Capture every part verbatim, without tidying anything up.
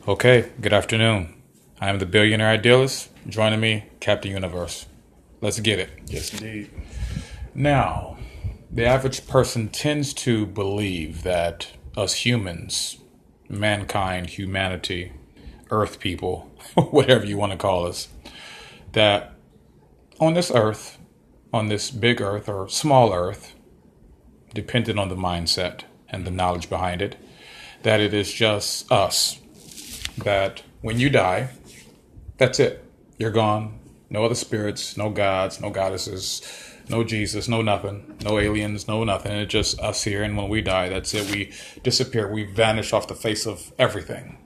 Okay, good afternoon. I am the billionaire idealist. Joining me, Captain Universe. Let's get it. Yes, indeed. Now, the average person tends to believe that us humans, mankind, humanity, earth people, whatever you want to call us, that on this earth, on this big earth or small earth, depending on the mindset and the knowledge behind it, that it is just us. That when you die, that's it. You're gone. No other spirits, no gods, no goddesses, no Jesus, no nothing, no aliens, no nothing. It's just us here. And when we die, that's it. We disappear. We vanish off the face of everything.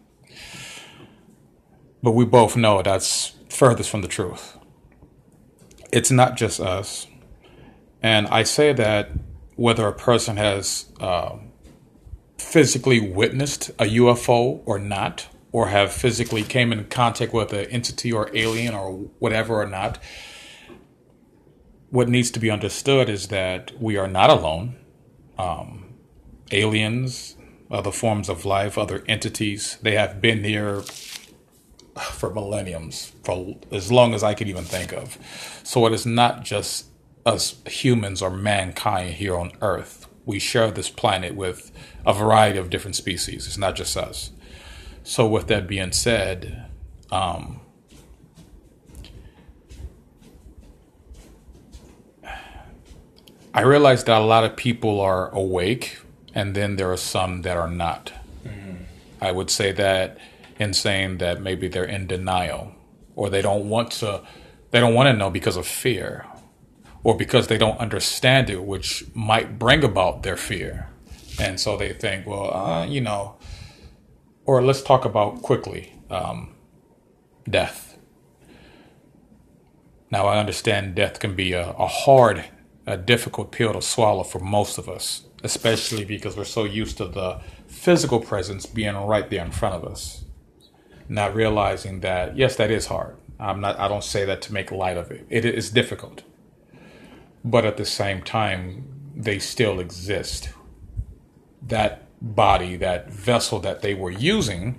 But we both know that's furthest from the truth. It's not just us. And I say that whether a person has uh, physically witnessed a U F O or not, or have physically came in contact with an entity or alien or whatever or not, what needs to be understood is that we are not alone. Um, aliens, other forms of life, other entities, they have been here for millenniums, for as long as I can even think of. So it is not just us humans or mankind here on Earth. We share this planet with a variety of different species. It's not just us. So with that being said, um, I realize that a lot of people are awake, and then there are some that are not. Mm-hmm. I would say that in saying that maybe they're in denial, or they don't want to, they don't want to know because of fear, or because they don't understand it, which might bring about their fear. And so they think, well, uh, you know, or let's talk about quickly, um, death. Now, I understand death can be a, a hard, a difficult pill to swallow for most of us, especially because we're so used to the physical presence being right there in front of us. Not realizing that, yes, that is hard. I'm not, I don't say that to make light of it. It is difficult. But at the same time, they still exist. That body, that vessel that they were using,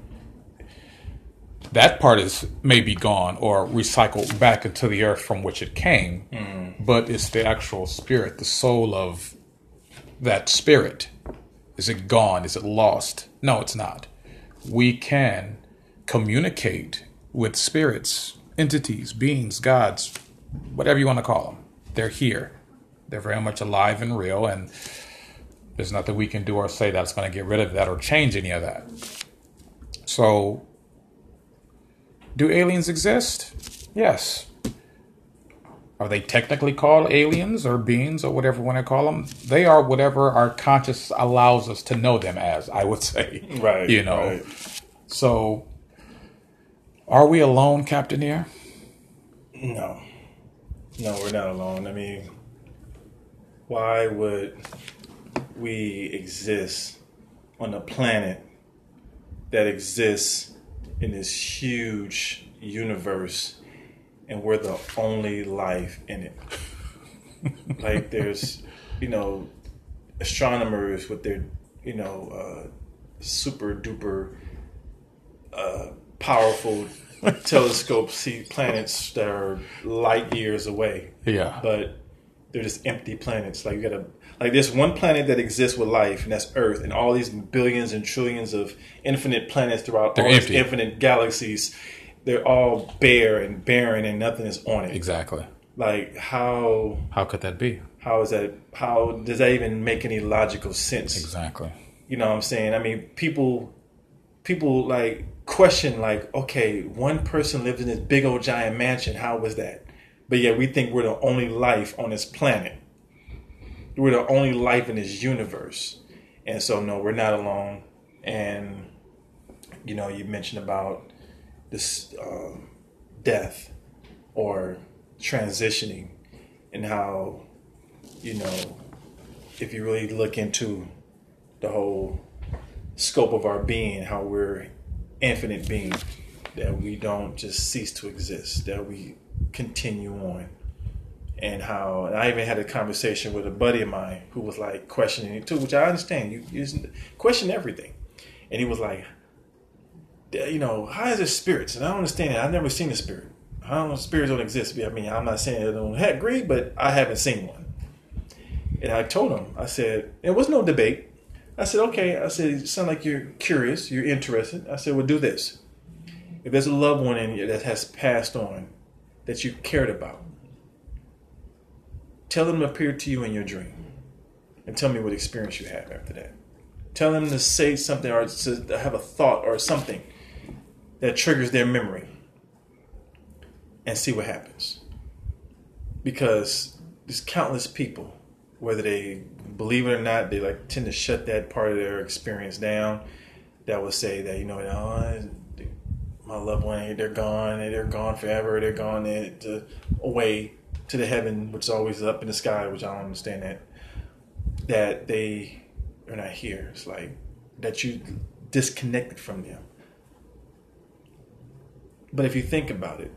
that part is maybe gone or recycled back into the earth from which it came. Mm. But it's the actual spirit, the soul of that spirit. Is it gone? Is it lost? No, it's not. We can communicate with spirits, entities, beings, gods, whatever you want to call them. They're here. They're very much alive and real, and there's nothing we can do or say that's going to get rid of that or change any of that. So, do aliens exist? Yes. Are they technically called aliens or beings or whatever you want to call them? They are whatever our conscious allows us to know them as, I would say. Right. You know. Right. So, are we alone, Captain Air? No. No, we're not alone. I mean, why would we exist on a planet that exists in this huge universe and we're the only life in it? Like, there's, you know, astronomers with their, you know, uh, super duper uh, powerful telescopes see planets that are light years away. Yeah. But they're just empty planets. Like, you gotta, like, there's one planet that exists with life, and that's Earth, and all these billions and trillions of infinite planets throughout they're all empty. these infinite galaxies. They're all bare and barren, and nothing is on it. Exactly. Like, how? How could that be? How is that? How does that even make any logical sense? Exactly. You know what I'm saying? I mean, people, people like question, like, okay, one person lives in this big old giant mansion. How was that? But yet we think we're the only life on this planet. We're the only life in this universe. And so, no, we're not alone. And, you know, you mentioned about this uh, death or transitioning, and how, you know, if you really look into the whole scope of our being, how we're infinite being, that we don't just cease to exist, that we continue on. And how, and I even had a conversation with a buddy of mine who was like questioning it too, which I understand. You, you question everything. And he was like, you know, how is there spirits? And I don't understand it. I've never seen a spirit. I don't know, spirits don't exist. I mean, I'm not saying they don't agree, but I haven't seen one. And I told him, I said, there was no debate. I said, okay. I said, you sound like you're curious, you're interested. I said, well, do this. If there's a loved one in you that has passed on that you cared about, tell them to appear to you in your dream and tell me what experience you have after that. Tell them to say something or to have a thought or something that triggers their memory and see what happens. Because there's countless people, whether they believe it or not, they like tend to shut that part of their experience down. That would say that, you know, oh, my loved one, they're gone, they're gone forever, they're gone to, away to the heaven, which is always up in the sky, which I don't understand that. That they are not here. It's like that you disconnected from them. But if you think about it,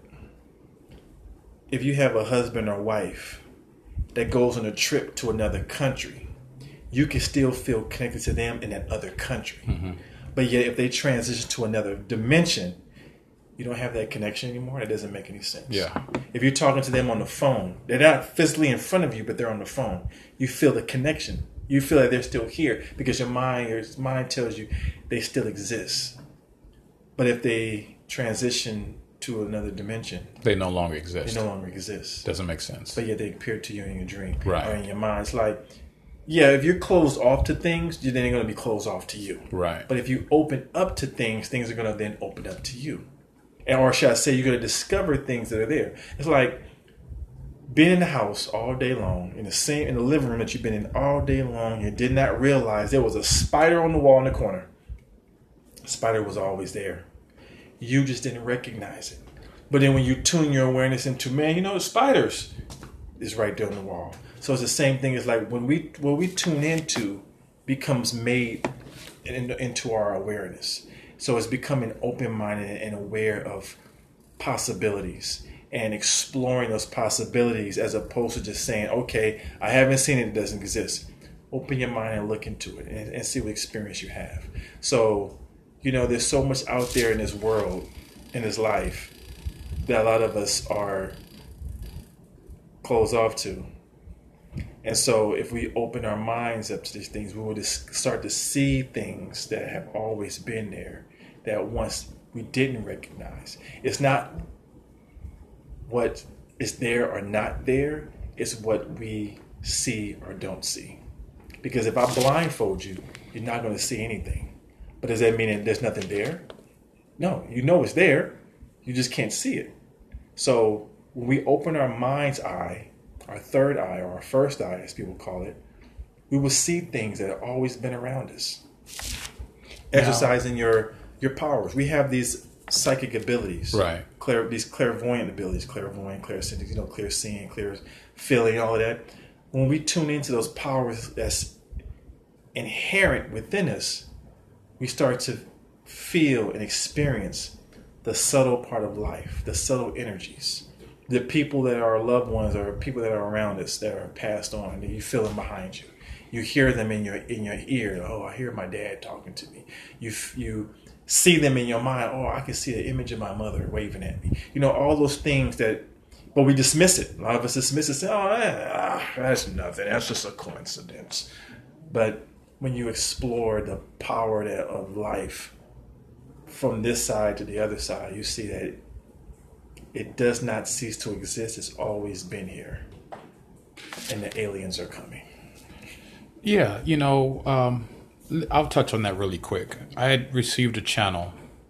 if you have a husband or wife that goes on a trip to another country, you can still feel connected to them in that other country. Mm-hmm. But yet if they transition to another dimension, you don't have that connection anymore. That doesn't make any sense. Yeah. If you're talking to them on the phone, they're not physically in front of you, but they're on the phone. You feel the connection. You feel like they're still here because your mind, your mind tells you they still exist. But if they transition to another dimension, they no longer exist. They no longer exist. Doesn't make sense. But yet they appear to you in your dream, right, or in your mind. It's like, yeah, if you're closed off to things, then they're going to be closed off to you. Right. But if you open up to things, things are going to then open up to you. And, or should I say, you're going to discover things that are there. It's like being in the house all day long, in the same in the living room that you've been in all day long, and did not realize there was a spider on the wall in the corner. The spider was always there. You just didn't recognize it. But then when you tune your awareness into, man, you know, the spiders is right there on the wall. So it's the same thing as like when we what we tune into becomes made in, into our awareness. So it's becoming open-minded and aware of possibilities and exploring those possibilities as opposed to just saying, okay, I haven't seen it, it doesn't exist. Open your mind and look into it and, and see what experience you have. So, you know, there's so much out there in this world, in this life, that a lot of us are closed off to. And so if we open our minds up to these things, we will just start to see things that have always been there that once we didn't recognize. It's not what is there or not there. It's what we see or don't see. Because if I blindfold you, you're not going to see anything. But does that mean that there's nothing there? No, you know it's there. You just can't see it. So when we open our mind's eye, our third eye, or our first eye, as people call it, we will see things that have always been around us. Now, exercising your your powers. We have these psychic abilities, right? Clair, these clairvoyant abilities, clairvoyant, clairsentient, you know, clear seeing, clear feeling, all of that. When we tune into those powers that's inherent within us, we start to feel and experience the subtle part of life, the subtle energies. The people that are our loved ones or people that are around us that are passed on, that you feel them behind you. You hear them in your in your ear. Oh, I hear my dad talking to me. You you see them in your mind. Oh, I can see the image of my mother waving at me. You know, all those things that, but we dismiss it. A lot of us dismiss it and say, oh, ah, that's nothing. That's just a coincidence. But when you explore the power that, of life from this side to the other side, you see that it, it does not cease to exist. It's always been here. And the aliens are coming. Yeah, you know, um, I'll touch on that really quick. I had received a channel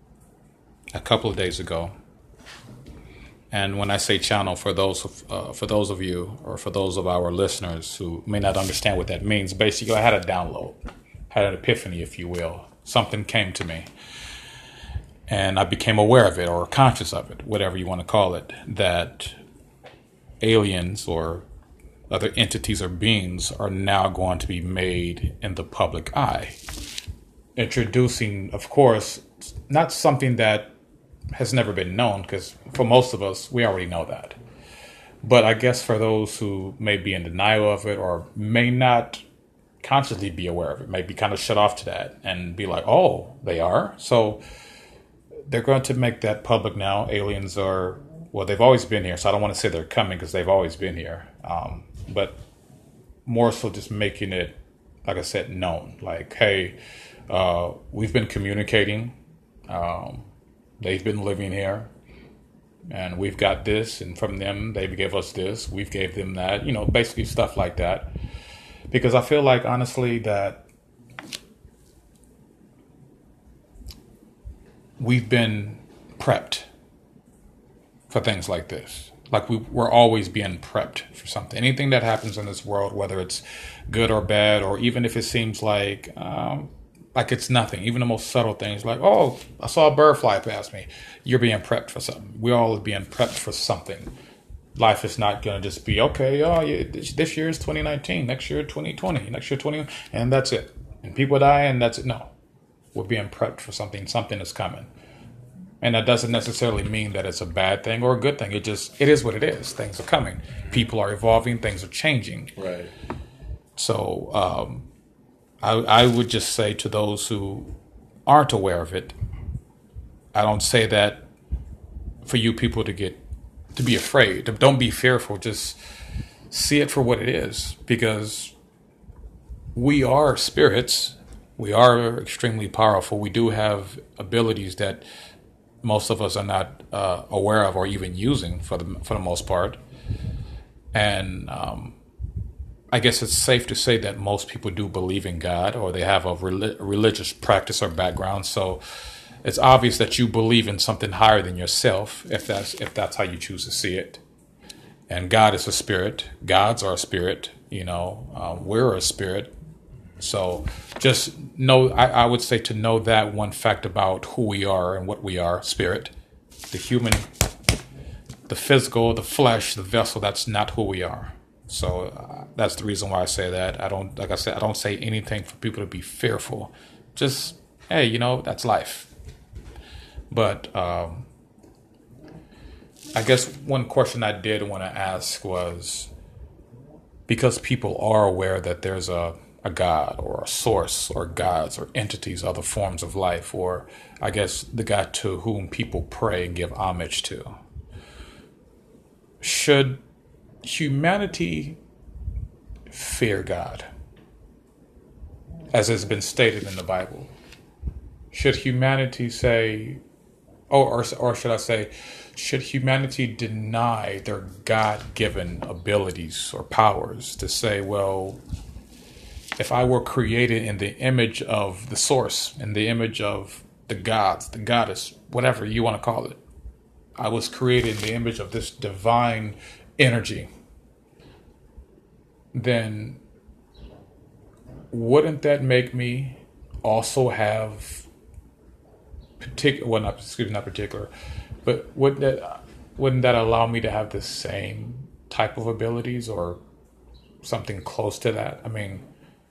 a couple of days ago. And when I say channel, for those of, uh, for those of you or for those of our listeners who may not understand what that means, basically I had a download, had an epiphany, if you will. Something came to me. And I became aware of it or conscious of it, whatever you want to call it, that aliens or other entities or beings are now going to be made in the public eye. Introducing, of course, not something that has never been known, because for most of us, we already know that. But I guess for those who may be in denial of it or may not consciously be aware of it, may be kind of shut off to that and be like, oh, they are? So they're going to make that public now. Aliens are, well, they've always been here, so I don't want to say they're coming because they've always been here. Um, but more so just making it, like I said, known. Like, hey, uh, we've been communicating. Um, they've been living here. And we've got this, and from them, they gave us this. We've gave them that. You know, basically stuff like that. Because I feel like, honestly, that we've been prepped for things like this. Like we, we're always being prepped for something. Anything that happens in this world, whether it's good or bad, or even if it seems like um, like it's nothing, even the most subtle things, like, oh, I saw a bird fly past me. You're being prepped for something. We're all being prepped for something. Life is not going to just be, okay, oh, yeah, this, this year is twenty nineteen, next year twenty twenty, next year twenty, and that's it. And people die, and that's it. No, we're being prepped for something. Something is coming. And that doesn't necessarily mean that it's a bad thing or a good thing. It just, it is what it is. Things are coming. People are evolving. Things are changing. Right. So um, I, I would just say to those who aren't aware of it, I don't say that for you people to get, to be afraid. Don't be fearful. Just see it for what it is. Because we are spirits. We are extremely powerful. We do have abilities that most of us are not uh, aware of or even using for the for the most part. And um, I guess it's safe to say that most people do believe in God, or they have a rel- religious practice or background. So it's obvious that you believe in something higher than yourself, if that's if that's how you choose to see it. And God is a spirit. Gods are a spirit. You know, uh, we're a spirit. So just know, I, I would say to know that one fact about who we are and what we are, spirit, the human, the physical, the flesh, the vessel, that's not who we are. So uh, that's the reason why I say that. I don't, like I said, I don't say anything for people to be fearful. Just, hey, you know, that's life. But um, I guess one question I did want to ask was, because people are aware that there's a a God or a source or gods or entities, other forms of life, or I guess the God to whom people pray and give homage to. Should humanity fear God, as has been stated in the Bible? Should humanity say, or, or, or should I say, should humanity deny their God-given abilities or powers to say, well, if I were created in the image of the source, in the image of the gods, the goddess, whatever you want to call it, I was created in the image of this divine energy, then wouldn't that make me also have particular, well, not, excuse me, not particular, but would that, wouldn't that allow me to have the same type of abilities or something close to that? I mean,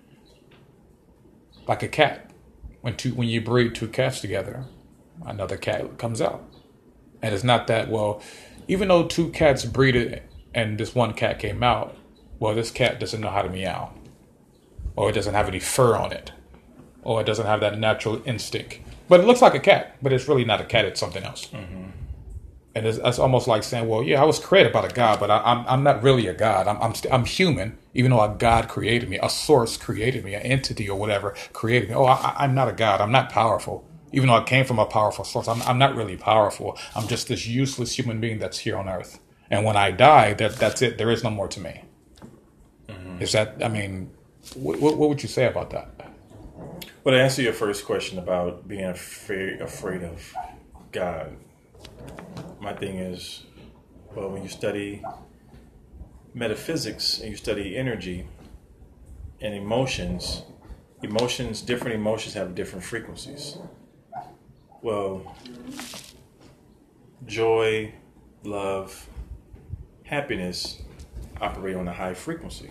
like a cat, when two when you breed two cats together, another cat comes out, and it's not that, well, even though two cats breeded and this one cat came out, well, this cat doesn't know how to meow, or it doesn't have any fur on it, or it doesn't have that natural instinct, but it looks like a cat, but it's really not a cat, it's something else. Mm-hmm. And it's, it's almost like saying, well, yeah, I was created by a God, but I, I'm I'm not really a God. I'm I'm, st- I'm human, even though a God created me, a source created me, an entity or whatever created me. Oh, I, I'm not a God. I'm not powerful, even though I came from a powerful source. I'm I'm not really powerful. I'm just this useless human being that's here on Earth. And when I die, that that's it. There is no more to me. Mm-hmm. Is that? I mean, what, what what would you say about that? Well, to answer your first question about being afraid afraid of God. My thing is, well, when you study metaphysics and you study energy and emotions, emotions, different emotions have different frequencies. Well, joy, love, happiness operate on a high frequency.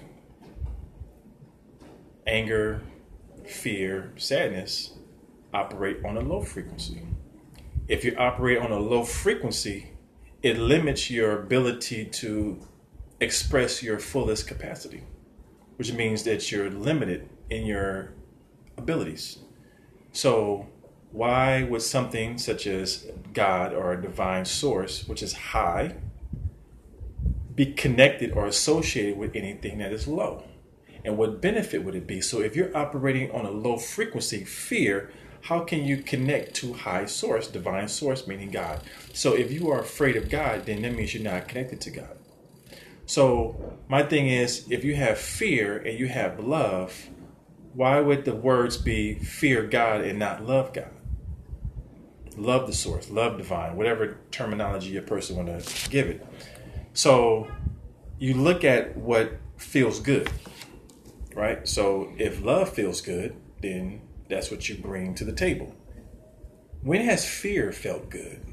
Anger, fear, sadness operate on a low frequency. If you operate on a low frequency, it limits your ability to express your fullest capacity, which means that you're limited in your abilities. So why would something such as God or a divine source, which is high, be connected or associated with anything that is low? And what benefit would it be? So if you're operating on a low frequency, fear, how can you connect to high source, divine source, meaning God? So if you are afraid of God, then that means you're not connected to God. So my thing is, if you have fear and you have love, why would the words be fear God and not love God? Love the source, love divine, whatever terminology a person want to give it. So you look at what feels good, right? So if love feels good, then that's what you bring to the table. When has fear felt good?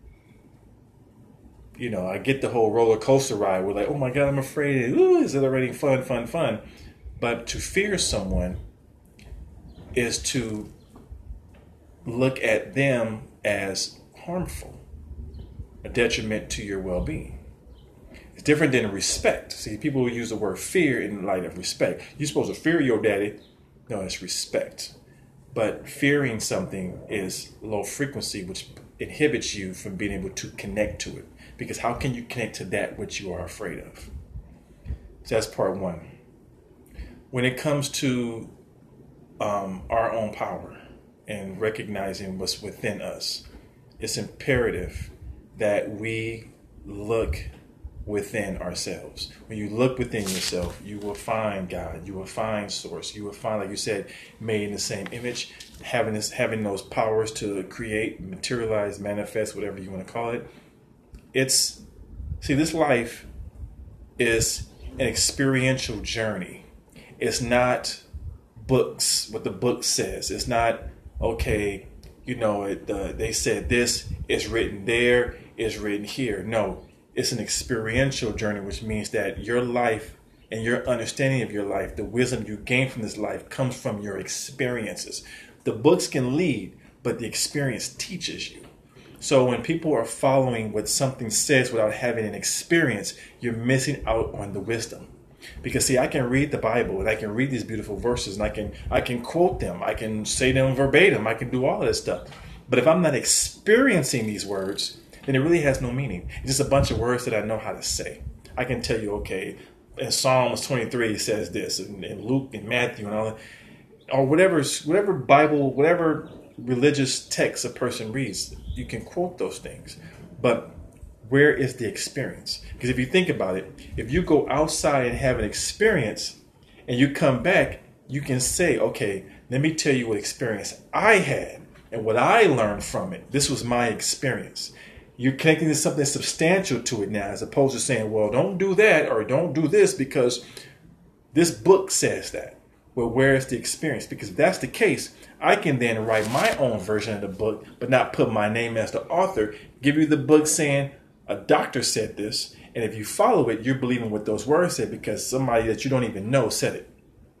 You know, I get the whole roller coaster ride. We're like, oh my God, I'm afraid. Ooh, is it already fun, fun, fun? But to fear someone is to look at them as harmful, a detriment to your well-being. It's different than respect. See, people use the word fear in light of respect. You're supposed to fear your daddy. No, it's respect. But fearing something is low frequency, which inhibits you from being able to connect to it. Because how can you connect to that which you are afraid of? So that's part one. When it comes to um, our own power and recognizing what's within us, it's imperative that we look within ourselves. When you look within yourself, you will find God, you will find source, you will find, like you said, made in the same image, having this, having those powers to create, materialize, manifest, whatever you want to call it. It's, see, this life is an experiential journey. It's not books, what the book says. It's not, okay, you know, it, uh, they said this is written there, is written here. No, it's an experiential journey, which means that your life and your understanding of your life, the wisdom you gain from this life, comes from your experiences. The books can lead, but the experience teaches you. So when people are following what something says without having an experience, you're missing out on the wisdom. Because see, I can read the Bible and I can read these beautiful verses and I can I can quote them, I can say them verbatim, I can do all of this stuff. But if I'm not experiencing these words, then it really has no meaning. It's just a bunch of words that I know how to say. I can tell you, okay, in Psalms twenty-three says this, and in Luke and Matthew and all that, or whatever, whatever Bible, whatever religious text a person reads, you can quote those things. But where is the experience? Because if you think about it, if you go outside and have an experience and you come back, you can say, okay, let me tell you what experience I had and what I learned from it. This was my experience. You're connecting to something substantial to it now, as opposed to saying, well, don't do that or don't do this because this book says that. Well, where is the experience? Because if that's the case, I can then write my own version of the book, but not put my name as the author, give you the book saying a doctor said this. And if you follow it, you're believing what those words said because somebody that you don't even know said it.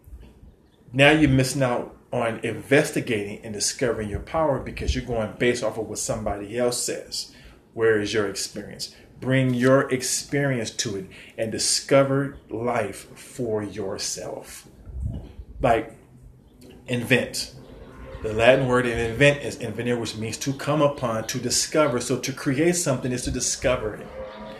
Now you're missing out on investigating and discovering your power because you're going based off of what somebody else says. Where is your experience? Bring your experience to it and discover life for yourself. Like invent. The Latin word in invent is invenire, which means to come upon, to discover. So to create something is to discover it.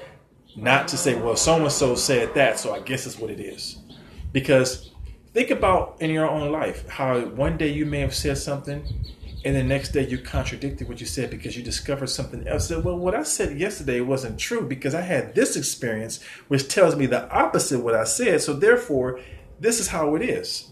Not to say, well, so-and-so said that, so I guess it's what it is. Because think about in your own life, how one day you may have said something and the next day you contradicted what you said because you discovered something else. Said, well, what I said yesterday wasn't true because I had this experience, which tells me the opposite of what I said. So therefore, this is how it is.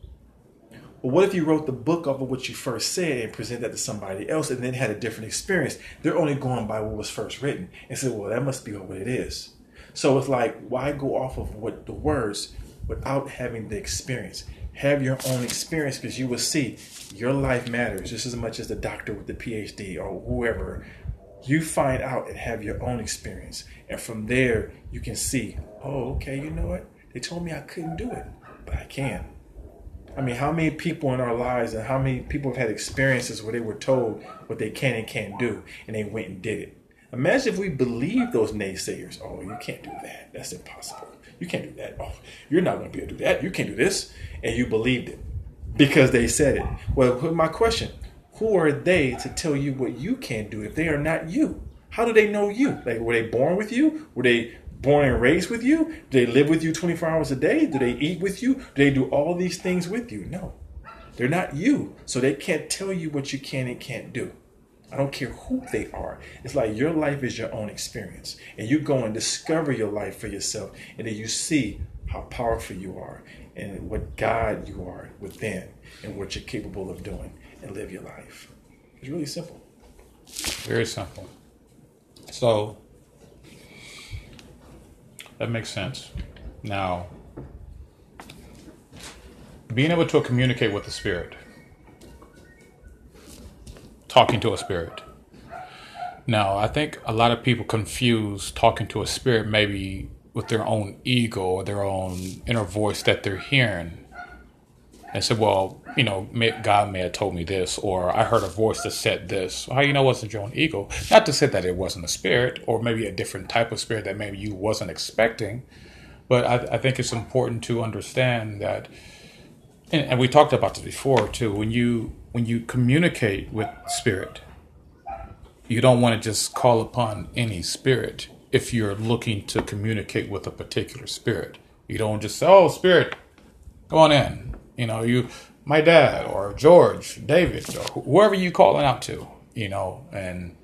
Well, what if you wrote the book off of what you first said and presented that to somebody else and then had a different experience? They're only going by what was first written and said, well, that must be what it is. So it's like, why go off of what the words without having the experience? Have your own experience because you will see your life matters just as much as the doctor with the P H D or whoever. You find out and have your own experience. And from there, you can see, oh, okay, you know what? They told me I couldn't do it, but I can. I mean, how many people in our lives and how many people have had experiences where they were told what they can and can't do, and they went and did it. Imagine if we believed those naysayers. Oh, you can't do that. That's impossible. You can't do that. Oh, you're not going to be able to do that. You can't do this. And you believed it because they said it. Well, my question, who are they to tell you what you can't do if they are not you? How do they know you? Like, were they born with you? Were they born and raised with you? Do they live with you twenty-four hours a day? Do they eat with you? Do they do all these things with you? No. They're not you. So they can't tell you what you can and can't do. I don't care who they are. It's like your life is your own experience. And you go and discover your life for yourself. And then you see how powerful you are and what God you are within and what you're capable of doing, and live your life. It's really simple. Very simple. So that makes sense. Now, being able to communicate with the spirit, talking to a spirit. Now, I think a lot of people confuse talking to a spirit maybe with their own ego or their own inner voice that they're hearing. And say, well, you know, may, God may have told me this, or I heard a voice that said this. How you know it wasn't your own ego? Not to say that it wasn't a spirit, or maybe a different type of spirit that maybe you wasn't expecting. But I, I think it's important to understand that, and, and we talked about this before too, when you when you communicate with spirit, you don't want to just call upon any spirit if you're looking to communicate with a particular spirit. You don't just say, oh, spirit, come on in. You know, you, my dad or George, David, or whoever you calling out to, you know, and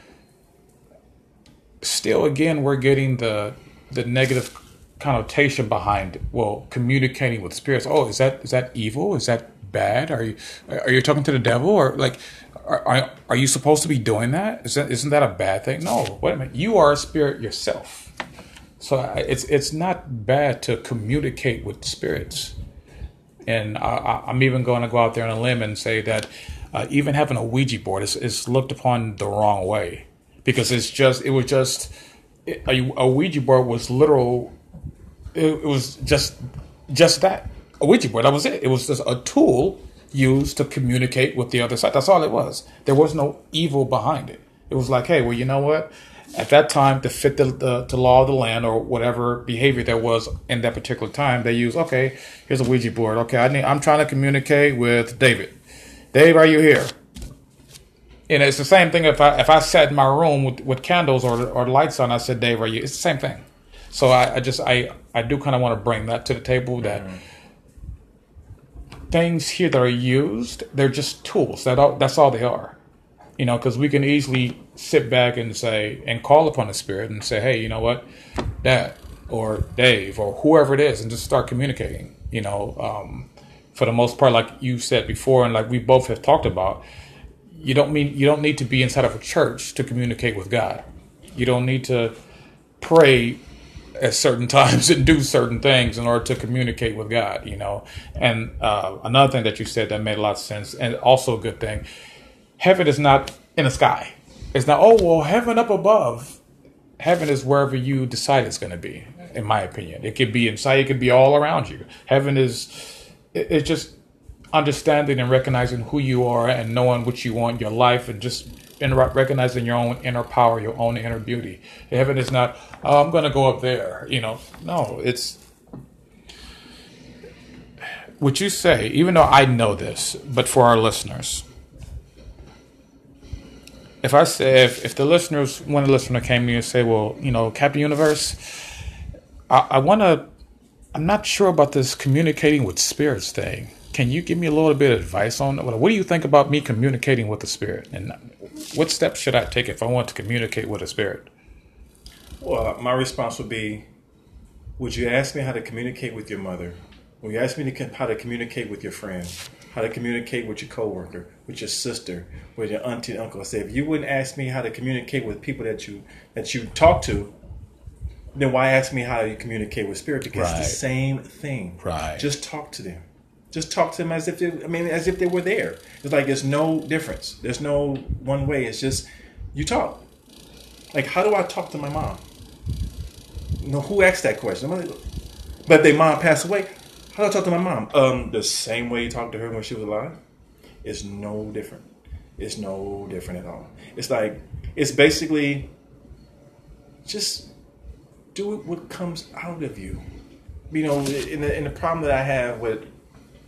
still, again, we're getting the the negative connotation behind, well, communicating with spirits. Oh, is that is that evil? Is that bad? Are you are you talking to the devil? Or like, are are, are you supposed to be doing that? Is that isn't that a bad thing? No, wait a minute. You are a spirit yourself, so it's it's not bad to communicate with spirits. And I, I'm even going to go out there on a limb and say that uh, even having a Ouija board is, is looked upon the wrong way, because it's just it was just it, a, a Ouija board was literal. It, it was just just that, a Ouija board. That was it. It was just a tool used to communicate with the other side. That's all it was. There was no evil behind it. It was like, hey, well, you know what? At that time, to fit the, the, the law of the land or whatever behavior there was in that particular time, they used, okay, here's a Ouija board. Okay, I need, I'm trying to communicate with David. Dave, are you here? And it's the same thing if I if I sat in my room with, with candles or or lights on, I said, Dave, are you? It's the same thing. So I, I just, I, I do kind of want to bring that to the table, that mm-hmm. things here that are used, they're just tools. That all, that's all they are. You know, because we can easily sit back and say, and call upon the spirit and say, hey, you know what, Dad or Dave or whoever it is, and just start communicating. You know, um, for the most part, like you said before, and like we both have talked about, you don't mean you don't need to be inside of a church to communicate with God. You don't need to pray at certain times and do certain things in order to communicate with God. You know, and uh, another thing that you said that made a lot of sense, and also a good thing. Heaven is not in the sky. It's not, oh, well, heaven up above. Heaven is wherever you decide it's going to be, in my opinion. It could be inside. It could be all around you. Heaven is, it's just understanding and recognizing who you are and knowing what you want in your life, and just in recognizing your own inner power, your own inner beauty. Heaven is not, oh, I'm going to go up there. You know, no, it's, what you say, even though I know this, but for our listeners, If I say, if, if the listeners, one listener came to me and say, well, you know, Captain Universe, I, I want to, I'm not sure about this communicating with spirits thing. Can you give me a little bit of advice on that? What do you think about me communicating with the spirit? And what steps should I take if I want to communicate with a spirit? Well, my response would be, would you ask me how to communicate with your mother? Would you ask me to, how to communicate with your friend? How to communicate with your coworker, with your sister, with your auntie and uncle? I say, if you wouldn't ask me how to communicate with people that you that you talk to, then why ask me how you communicate with spirit? Because right. It's the same thing. Right. Just talk to them. Just talk to them as if they, I mean, as if they were there. It's like there's no difference. There's no one way. It's just you talk. Like, how do I talk to my mom? You know, who asked that question? But their mom passed away. How do I talk to my mom? Um, the same way you talked to her when she was alive. It's no different. It's no different at all. It's like, it's basically just do what comes out of you. You know, in the, in the problem that I have with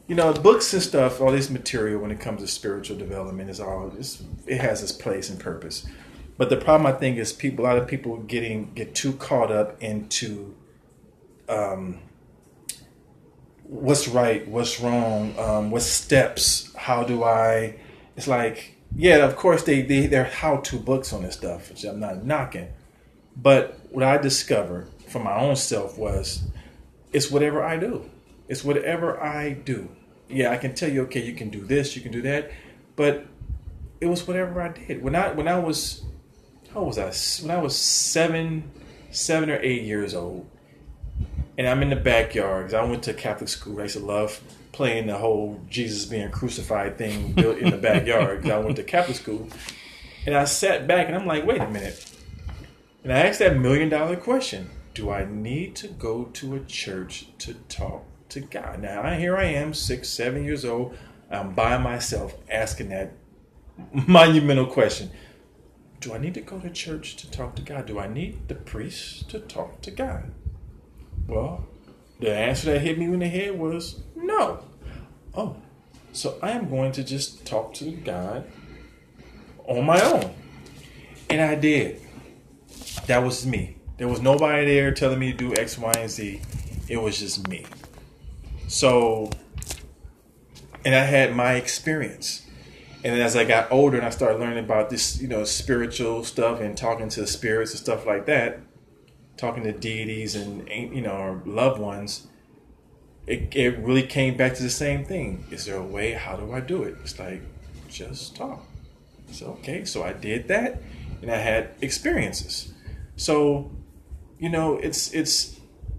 you know, books and stuff, all this material when it comes to spiritual development is all it's, it has its place and purpose. But the problem I think is people, a lot of people getting get too caught up into um, what's right, what's wrong, um, what steps, how do I? It's like, yeah, of course they they they're how-to books on this stuff, which I'm not knocking. But what I discovered for my own self was, it's whatever I do. It's whatever I do. Yeah, I can tell you, okay, you can do this, you can do that, but it was whatever I did. When I when I was, how was I? When I was seven, seven or eight years old, and I'm in the backyard. 'Cause I went to Catholic school. I used to love playing the whole Jesus being crucified thing built in the backyard. 'Cause I went to Catholic school, and I sat back and I'm like, wait a minute. And I asked that million dollar question: do I need to go to a church to talk to God? Now, here I am, six, seven years old. I'm by myself asking that monumental question. Do I need to go to church to talk to God? Do I need the priest to talk to God? Well, the answer that hit me in the head was no. Oh, so I am going to just talk to God on my own. And I did. That was me. There was nobody there telling me to do X, Y, and Z. It was just me. So, and I had my experience. And then as I got older and I started learning about this, you know, spiritual stuff and talking to spirits and stuff like that, talking to deities and, you know, our loved ones, it, it really came back to the same thing. Is there a way? How do I do it? It's like, just talk. So, okay, so I did that and I had experiences. So, you know, it's, it's,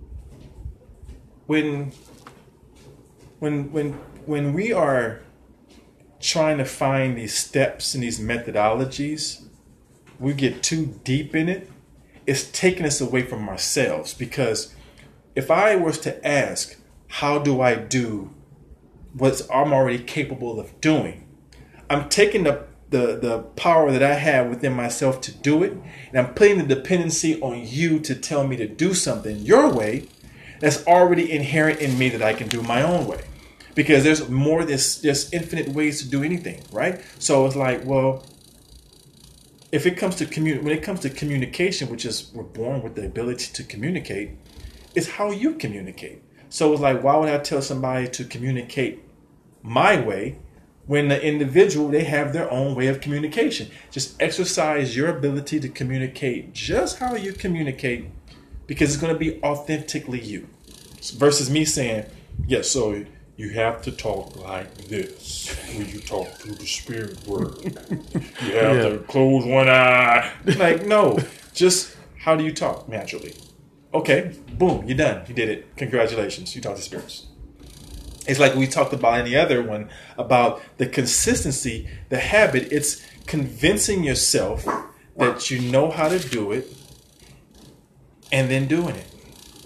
when, when, when, when we are trying to find these steps and these methodologies, we get too deep in it. It's taking us away from ourselves, because if I was to ask, how do I do what I'm already capable of doing? I'm taking the, the, the power that I have within myself to do it, and I'm putting the dependency on you to tell me to do something your way that's already inherent in me that I can do my own way. Because there's more, there's, there's infinite ways to do anything, right? So it's like, well, if it comes to commun- when it comes to communication, which is we're born with the ability to communicate, it's how you communicate. So it's like, why would I tell somebody to communicate my way when the individual, they have their own way of communication? Just exercise your ability to communicate just how you communicate, because it's going to be authentically you, versus me saying, yes, so you have to talk like this when you talk through the spirit word. You have yeah. to close one eye. Like, no, just how do you talk naturally? Okay, boom, you're done. You did it. Congratulations. You talk to spirits. It's like we talked about in the other one about the consistency, the habit. It's convincing yourself that you know how to do it and then doing it.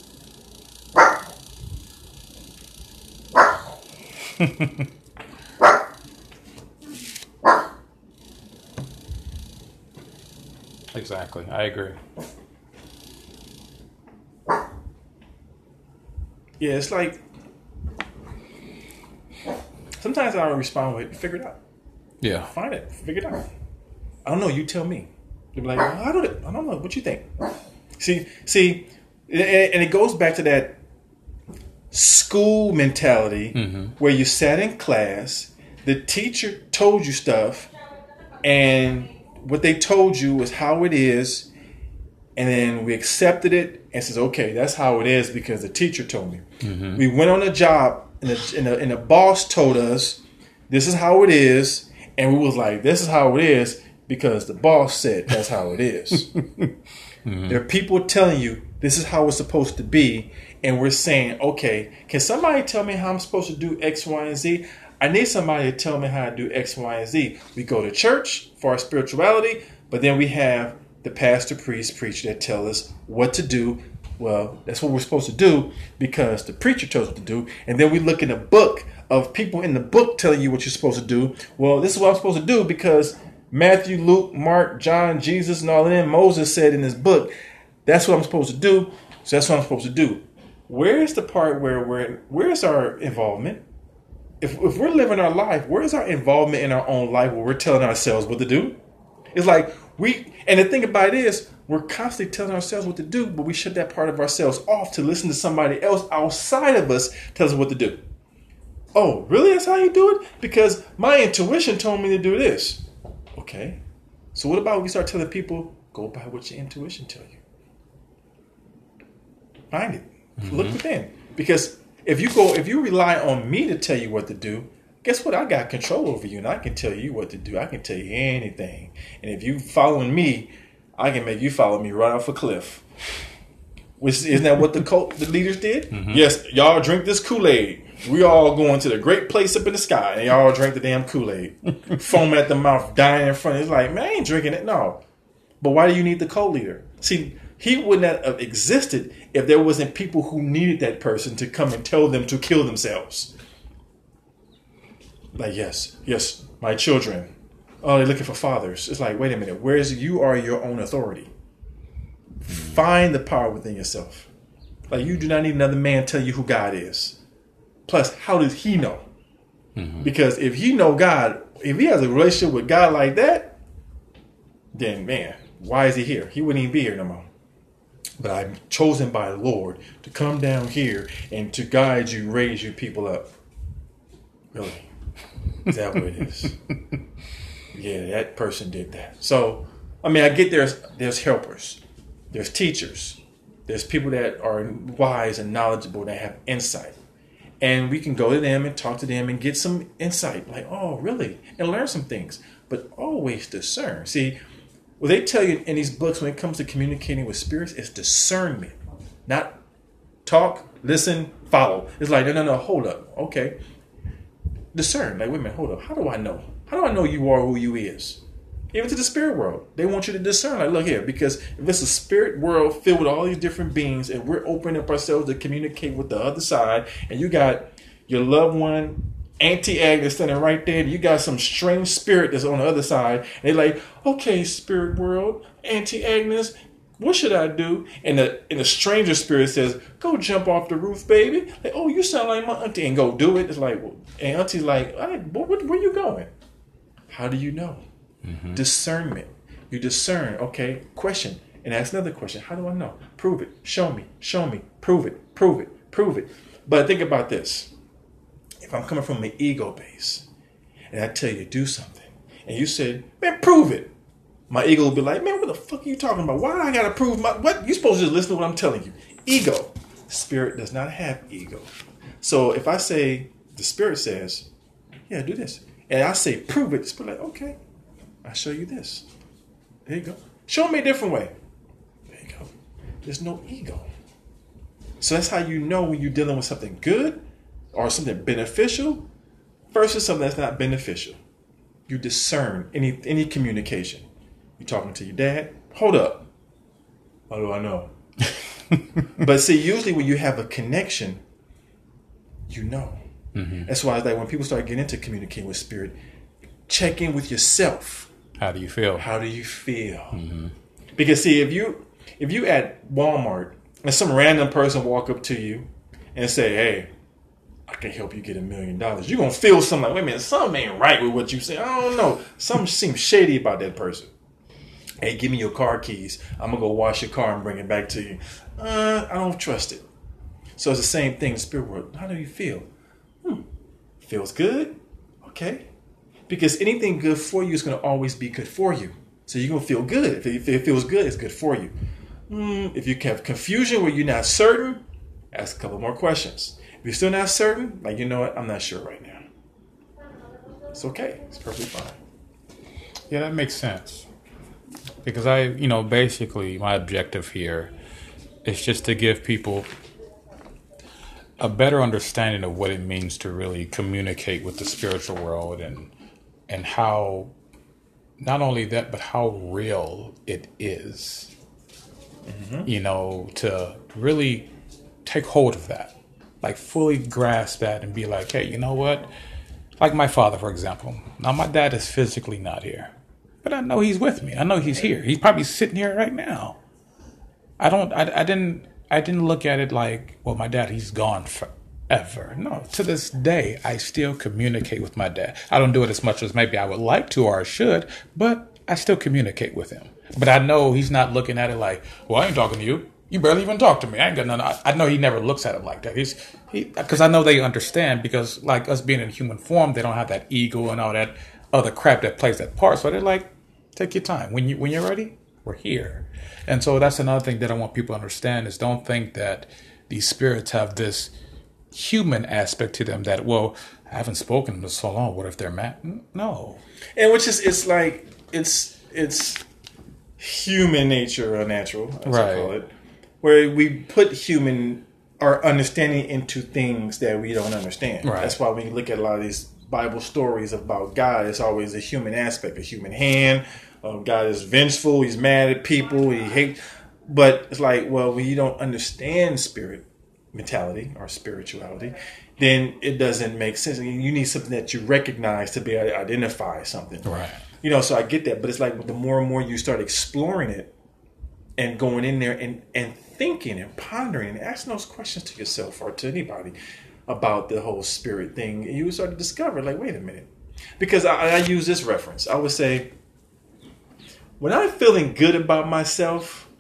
Exactly. I agree. Yeah, it's like sometimes I respond with, figure it out. Yeah. Find it. Figure it out. I don't know. You tell me. You're like, well, I don't I don't know. What you think? See, see, and it goes back to that school mentality, mm-hmm. where you sat in class, the teacher told you stuff, and what they told you was how it is, and then we accepted it and says, okay, that's how it is because the teacher told me. Mm-hmm. We went on a job and the, and, the, and the boss told us this is how it is, and we was like, this is how it is because the boss said that's how it is. Mm-hmm. There are people telling you this is how it's supposed to be, and we're saying, okay, can somebody tell me how I'm supposed to do X, Y, and Z? I need somebody to tell me how to do X, Y, and Z. We go to church for our spirituality, but then we have the pastor, priest, preacher that tell us what to do. Well, that's what we're supposed to do because the preacher tells us what to do. And then we look in a book of people in the book telling you what you're supposed to do. Well, this is what I'm supposed to do because Matthew, Luke, Mark, John, Jesus, and all of them, Moses said in his book, that's what I'm supposed to do. So that's what I'm supposed to do. Where's the part where we're, where's our involvement? if if we're living our life, where's our involvement in our own life where we're telling ourselves what to do? It's like we, and the thing about it is, we're constantly telling ourselves what to do, but we shut that part of ourselves off to listen to somebody else outside of us tell us what to do. Oh, really? That's how you do it? Because my intuition told me to do this. Okay. So what about we start telling people, go by what your intuition tell you? Find it. Mm-hmm. Look within. Because if you go, if you rely on me to tell you what to do, guess what? I got control over you, and I can tell you what to do. I can tell you anything. And if you following me, I can make you follow me right off a cliff. Which isn't that what the cult, the leaders did? Mm-hmm. Yes, y'all drink this Kool-Aid. We all going to the great place up in the sky, and y'all drink the damn Kool-Aid. Foam at the mouth, dying in front. It's like, man, I ain't drinking it. No. But why do you need the cult leader? See, he would not have existed if there wasn't people who needed that person to come and tell them to kill themselves. Like, yes, yes, my children. Oh, they're looking for fathers. It's like, wait a minute. Where's you are your own authority? Find the power within yourself. Like, you do not need another man tell you who God is. Plus, how does he know? Mm-hmm. Because if he know God, if he has a relationship with God like that, then, man, why is he here? He wouldn't even be here no more. But I'm chosen by the Lord to come down here and to guide you, raise you people up. Really? Is that what it is? Yeah, that person did that. So, I mean, I get there's there's helpers. There's teachers. There's people that are wise and knowledgeable that have insight. And we can go to them and talk to them and get some insight. Like, oh, really? And learn some things. But always discern. See, what they tell you in these books when it comes to communicating with spirits is discernment. Not talk, listen, follow. It's like, no, no, no, hold up. Okay. Discern. Like, wait a minute, hold up. How do I know? How do I know you are who you is? Even to the spirit world, they want you to discern. Like, look here, because if it's a spirit world filled with all these different beings and we're opening up ourselves to communicate with the other side, and you got your loved one, Auntie Agnes, standing right there, and you got some strange spirit that's on the other side, and they're like, okay, spirit world, Auntie Agnes, what should I do? And the and the stranger spirit says, go jump off the roof, baby. Like, oh, you sound like my auntie, and go do it. It's like, well, and auntie's like, all right, where, where you going? How do you know? Mm-hmm. Discernment. You discern. Okay. Question. And ask another question. How do I know? Prove it. Show me. Show me. Prove it. Prove it. Prove it. But think about this. If I'm coming from an ego base and I tell you to do something and you said, man, prove it. My ego will be like, man, what the fuck are you talking about? Why do I got to prove my, what? You're supposed to just listen to what I'm telling you. Ego. Spirit does not have ego. So if I say, the spirit says, yeah, do this. And I say, prove it. The spirit like, okay. I'll show you this. There you go. Show me a different way. There you go. There's no ego. So that's how you know when you're dealing with something good or something beneficial versus something that's not beneficial. You discern any any communication. You're talking to your dad. Hold up. How do I know? But see, usually when you have a connection, you know. Mm-hmm. That's why it's like when people start getting into communicating with spirit, check in with yourself. How do you feel? How do you feel? Mm-hmm. Because see, if you if you at Walmart and some random person walk up to you and say, "Hey, I can help you get a million dollars," you're gonna feel something like, "Wait a minute, something ain't right with what you say." I don't know. Something seems shady about that person. Hey, give me your car keys. I'm gonna go wash your car and bring it back to you. Uh, I don't trust it. So it's the same thing in the spirit world. How do you feel? Hmm. Feels good? Okay. Because anything good for you is going to always be good for you. So you're going to feel good. If it feels good, it's good for you. Mm, if you have confusion where you're not certain, ask a couple more questions. If you're still not certain, like, you know what, I'm not sure right now. It's okay. It's perfectly fine. Yeah, that makes sense. Because I, you know, basically my objective here is just to give people a better understanding of what it means to really communicate with the spiritual world and and how, not only that, but how real it is, mm-hmm. you know, to really take hold of that, like fully grasp that and be like, hey, you know what? Like my father, for example. Now, my dad is physically not here, but I know he's with me. I know he's here. He's probably sitting here right now. I don't, I, I didn't, I didn't look at it like, well, my dad, he's gone. For, ever. No, to this day, I still communicate with my dad. I don't do it as much as maybe I would like to or I should, but I still communicate with him. But I know he's not looking at it like, well, I ain't talking to you. You barely even talk to me. I ain't got none. I, I know he never looks at it like that. He's he because I know they understand because like us being in human form, they don't have that ego and all that other crap that plays that part. So they're like, take your time. When you when you're ready, we're here. And so that's another thing that I want people to understand is don't think that these spirits have this human aspect to them that, well, I haven't spoken to them so long. What if they're mad? No. And which is it's like it's it's human nature or natural, as Right. I call it. Where we put human, our understanding into things that we don't understand. Right. That's why when you look at a lot of these Bible stories about God, it's always a human aspect, a human hand. Uh, God is vengeful. He's mad at people. He hates. But it's like, well, when you don't understand spirit mentality or spirituality, then it doesn't make sense. You need something that you recognize to be able to identify something. Right. You know, so I get that. But it's like the more and more you start exploring it, and going in there and, and thinking and pondering and asking those questions to yourself or to anybody about the whole spirit thing, and you start to discover, like, wait a minute. Because I, I use this reference. I would say, when I'm feeling good about myself,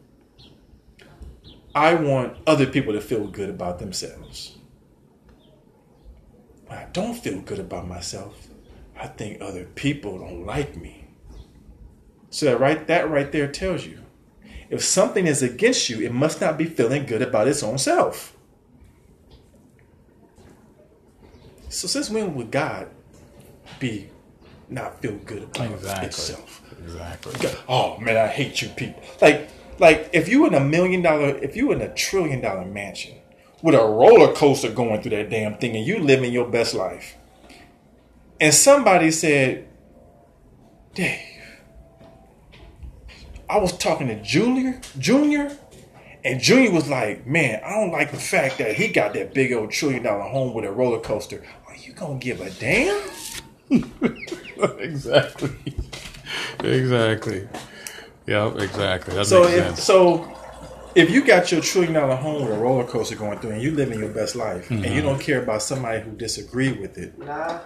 I want other people to feel good about themselves. When I don't feel good about myself, I think other people don't like me. So that right, that right there tells you, if something is against you, it must not be feeling good about its own self. So since when would God be not feel good about Exactly. itself? Exactly. Oh man, I hate you people. Like, like if you in a million dollar, if you in a trillion dollar mansion with a roller coaster going through that damn thing, and you living your best life, and somebody said, Dave, I was talking to Junior, Junior, and Junior was like, man, I don't like the fact that he got that big old trillion dollar home with a roller coaster. Are you going to give a damn? Exactly. Exactly. Yep, exactly. That So makes if, sense. so if you got your trillion dollar home with a roller coaster going through and you living your best life, Mm-hmm. and you don't care about somebody who disagree with it, Nah.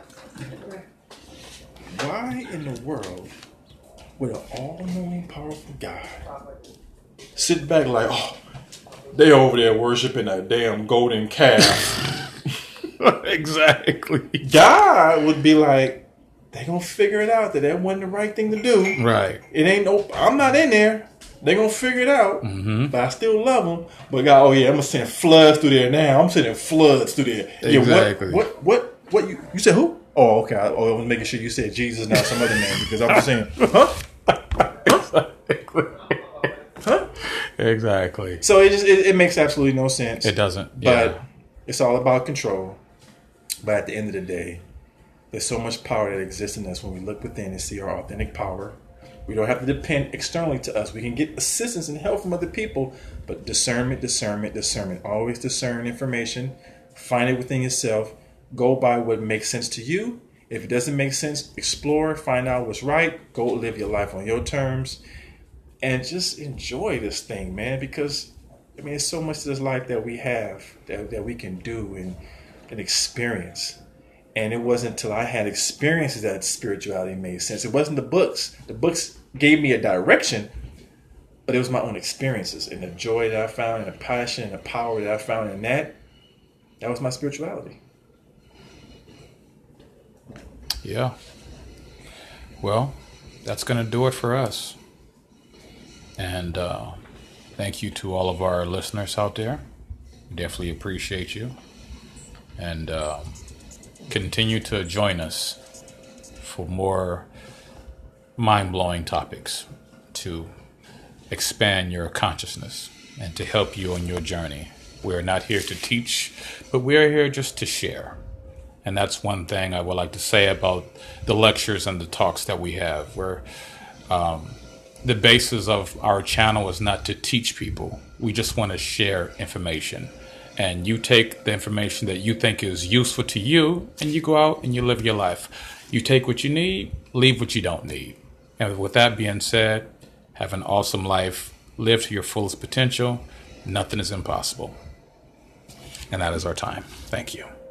why in the world would an all-knowing, powerful God sit back like, oh, they over there worshiping a damn golden calf? Exactly. God would be like, they gonna figure it out that that wasn't the right thing to do. Right. It ain't no, I'm not in there. They gonna figure it out. Mm-hmm. But I still love them. But God, oh yeah, I'm gonna send floods through there now. I'm sending floods through there. Exactly. Yeah, what, what, what, what you, you said who? Oh, okay. I, oh, I was making sure you said Jesus, not some other name, because I was saying, huh? Huh? Exactly. So it just it, it makes absolutely no sense. It doesn't. But Yeah. it's all about control. But at the end of the day, there's so much power that exists in us when we look within and see our authentic power. We don't have to depend externally to us. We can get assistance and help from other people, but discernment, discernment, discernment. Always discern information. Find it within yourself. Go by what makes sense to you. If it doesn't make sense, explore, find out what's right. Go live your life on your terms. And just enjoy this thing, man, because, I mean, there's so much to this life that we have, that, that we can do and, and experience. And it wasn't until I had experiences that spirituality made sense. It wasn't the books. The books gave me a direction, but it was my own experiences and the joy that I found and the passion and the power that I found in that. That was my spirituality. Yeah. Well, that's going to do it for us. And uh, thank you to all of our listeners out there. Definitely appreciate you. And uh, continue to join us for more mind-blowing topics to expand your consciousness and to help you on your journey. We're not here to teach, but we're here just to share. And that's one thing I would like to say about the lectures and the talks that we have, where um, the basis of our channel is not to teach people. We just want to share information. And you take the information that you think is useful to you, and you go out and you live your life. You take what you need, leave what you don't need. And with that being said, have an awesome life. Live to your fullest potential. Nothing is impossible. And that is our time. Thank you.